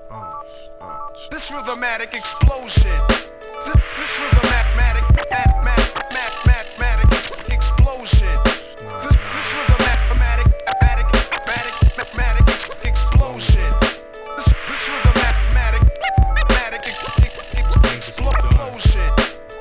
This rhythmatic explosion. This rhythmatic explosion. This rhythmatic explosion. This rhythmatic explosion.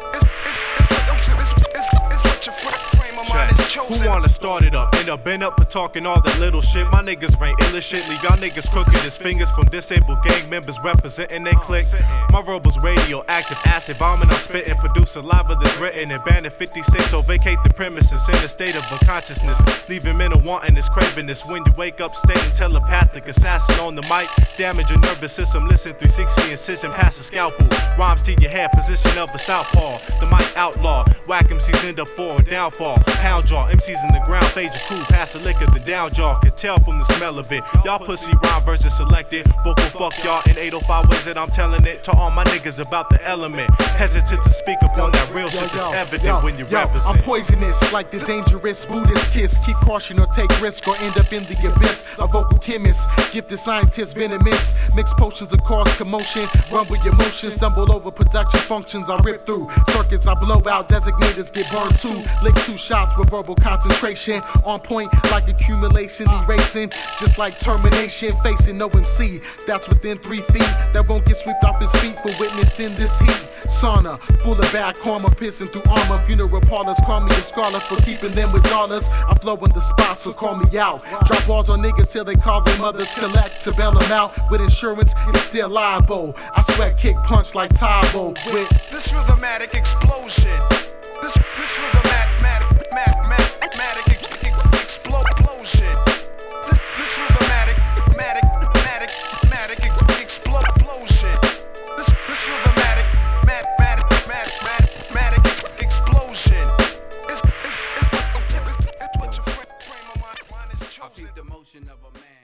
It's what your frame of mind is chosen. Who wanna start it up? End up been up for talking all that little shit. My niggas ain't ill as shit. Leave y'all niggas crooked as fingers from disabled gang members representing they clique. My robo's radioactive acid bombing. I'm spitting, produce saliva that's written and banned at 56. So vacate the premises in a state of unconsciousness. Leaving men a wanting this cravenness. When you wake up, staying telepathic assassin on the mic. Damage your nervous system. Listen 360 incision past the scalpel. Rhymes to your head, position of a southpaw. The mic outlaw. Whack MCs end up for a downfall. Pound jaw, MCs in the ground, fade your crew. Pass the liquor, the down jaw. Can tell from the smell of it. Y'all pussy rhyme versus selected. Vocal fuck y'all in 805 ways that I'm telling it. To all my niggas about the element. Hesitant to speak upon that real shit that's evident when you represent. I'm poisonous like the dangerous Buddhist kiss. Keep caution or take risk or end up in the abyss. A vocal chemist, gifted scientist, venomous. Mix potions that cause commotion. Rumble emotions, stumble over production functions. I rip through circuits, I blow out. Designators get burned too. Lick 2 shots with verbal concentration. On point like accumulation, erasing. Just like termination, facing no MC. That's within 3 feet. That won't get swept off his feet for witnessing this heat. Sauna, full of bad karma, pissing through armor. Funeral parlors call me a scholar for keeping them with dollars. I flow in the spot, so call me out. Drop balls on niggas till they call their mothers. Collect to bail them out. With insurance, it's still liable. I sweat, kick, punch like Tybo. With this rhythmatic explosion. This rhythmatic explosion. This rhythmatic explosion. This rhythmatic explosion. It's what your frame of mind is chosen. I keep the motion of a man.